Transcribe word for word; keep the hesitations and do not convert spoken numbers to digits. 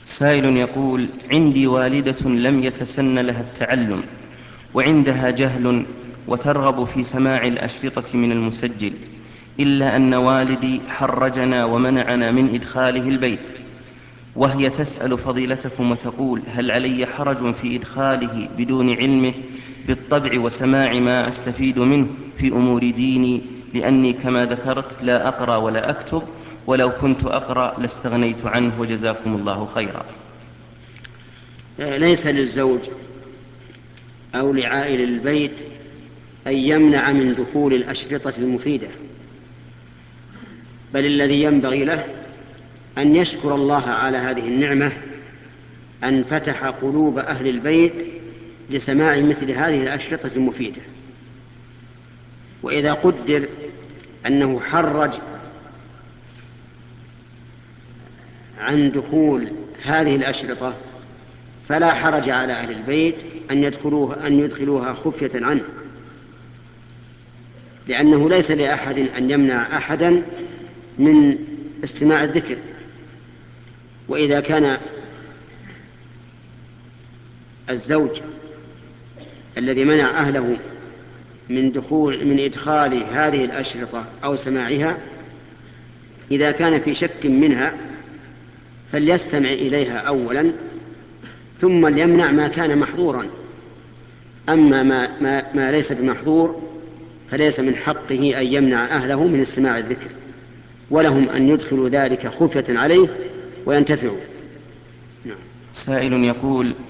سائل يقول: عندي والدة لم يتسن لها التعلم، وعندها جهل، وترغب في سماع الأشرطة من المسجل، إلا أن والدي حرجنا ومنعنا من إدخاله البيت، وهي تسأل فضيلتكم وتقول: هل علي حرج في إدخاله بدون علمه بالطبع وسماع ما أستفيد منه في أمور ديني، لأني كما ذكرت لا أقرأ ولا أكتب، ولو كنت أقرأ لاستغنيت عنه، وجزاكم الله خيرا. ليس للزوج أو لعائل البيت أن يمنع من دخول الأشرطة المفيدة، بل الذي ينبغي له أن يشكر الله على هذه النعمة، أن فتح قلوب أهل البيت لسماع مثل هذه الأشرطة المفيدة. وإذا قدر أنه حرج عن دخول هذه الأشرطة فلا حرج على أهل البيت أن يدخلوها, أن يدخلوها خفية عنه، لأنه ليس لأحد أن يمنع أحدا من استماع الذكر. وإذا كان الزوج الذي منع أهله من دخول من إدخال هذه الأشرطة أو سماعها، إذا كان في شك منها فليستمع إليها أولا، ثم ليمنع ما كان محظورا. أما ما, ما, ما ليس بمحظور فليس من حقه أن يمنع أهله من استماع الذكر، ولهم أن يدخلوا ذلك خفية عليه وينتفعوا. سائل يقول: